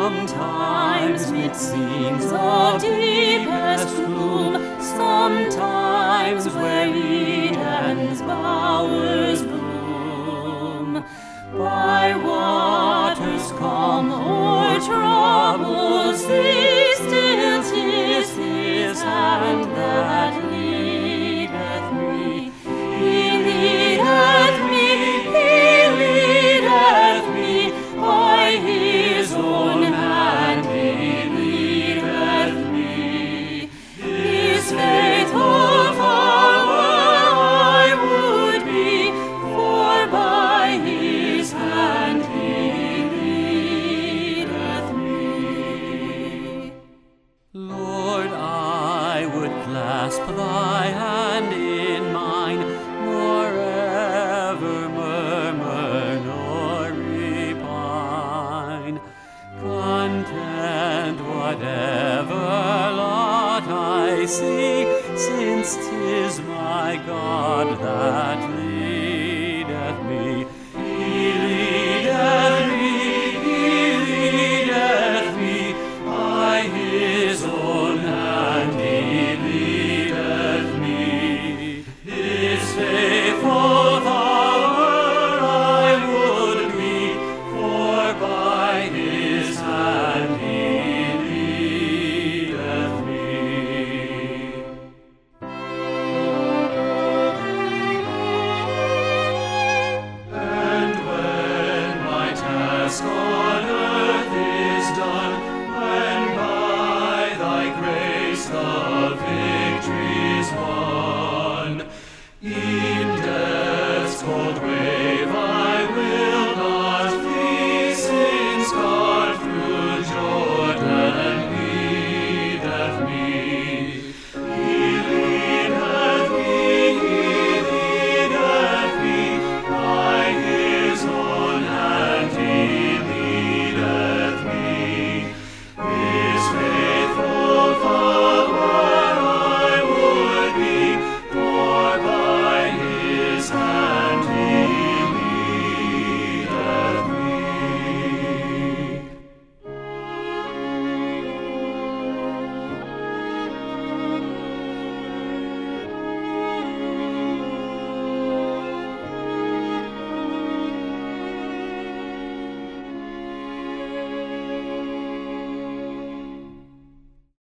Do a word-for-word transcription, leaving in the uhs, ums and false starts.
Sometimes mid scenes of deepest gloom, sometimes where Eden's bowers bloom. By waters calm or troubled sea, still 'tis His hand that leadeth me. He leadeth me, He leadeth me, by His own hand He leadeth me. His faithful follower I would be, for by His hand He leadeth me. Lord, I would clasp Thy hand in mine, nor ever murmur nor repine. Content whatever lot I see, since 'tis my God that leads.